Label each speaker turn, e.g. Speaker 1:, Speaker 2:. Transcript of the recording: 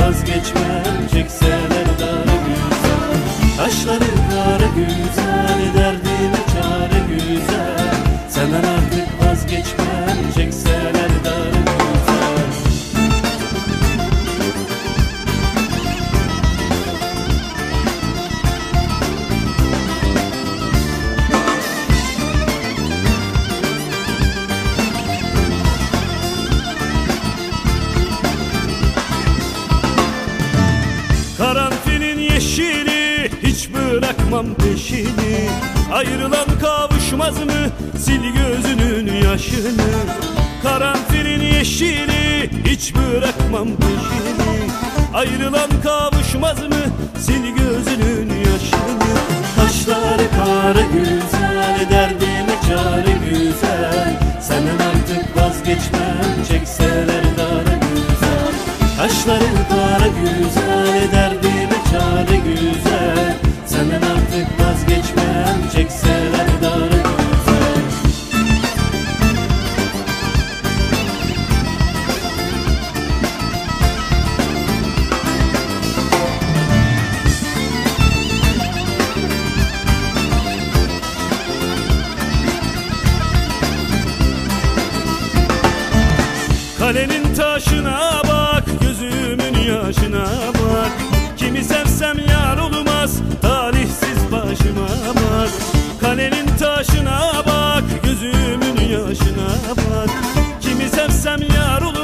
Speaker 1: vazgeçmem, çekseler dar güzel. Taşları kara güzel, derdime çare güzel. Senden artık vazgeçmem, çekseler dar güzel. Karanfilin yeşili, hiç bırakmam peşini. Ayrılan kavuşmaz mı, sil gözünün yaşını. Karanfilin yeşili, hiç bırakmam peşini. Ayrılan kavuşmaz mı, sil gözünün yaşını. Taşları kara güzel, derdime çare güzel. Senden artık vazgeçmem, çekseler dar güzel. Taşları kara güzel, derdime çare güzel. Senden artık vazgeçmem, çekseler dar güzel. Kalenin taşına bak, gözümün yaşına bak. Kimi sevsem yar olmaz, talihsiz başıma bak. Kalenin taşına bak, gözümün yaşına bak. Kimi sevsem yar olmaz,